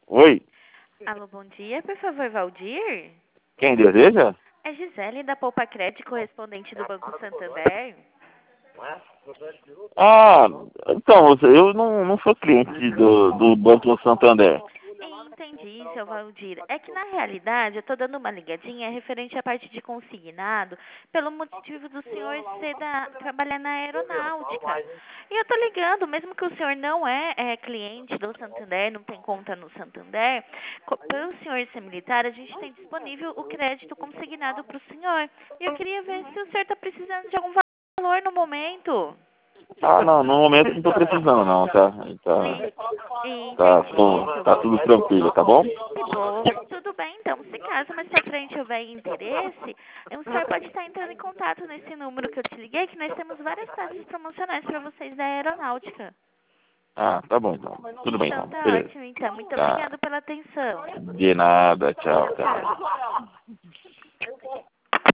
Oi, Alô, bom dia, por favor, Valdir? quem deseja? É Gisele da Poupa Crédito, correspondente do Banco Santander. Ah, então, eu não sou cliente do Banco Santander. Entendi, seu Valdir. É que na realidade eu tô dando uma ligadinha referente à parte de consignado, pelo motivo do senhor trabalhar na aeronáutica. E eu tô ligando, mesmo que o senhor não é cliente do Santander, não tem conta no Santander, pelo senhor ser militar, a gente tem disponível o crédito consignado para o senhor. E eu queria ver se o senhor está precisando de algum valor no momento. Ah, não, no momento não tô precisando não, tá? Entendi, seu Tá tudo Valdir. tranquilo, tá bom? Que bom. Tudo bem, então. Se caso mais pra frente houver interesse, o senhor pode estar entrando em contato nesse número que eu te liguei, que nós temos várias taxas promocionais para vocês da aeronáutica. Ah, tá bom então. Tudo bem Então então. tá Beleza. ótimo, então. Muito Tá. obrigada pela atenção. De nada, tchau, tchau. Tchau.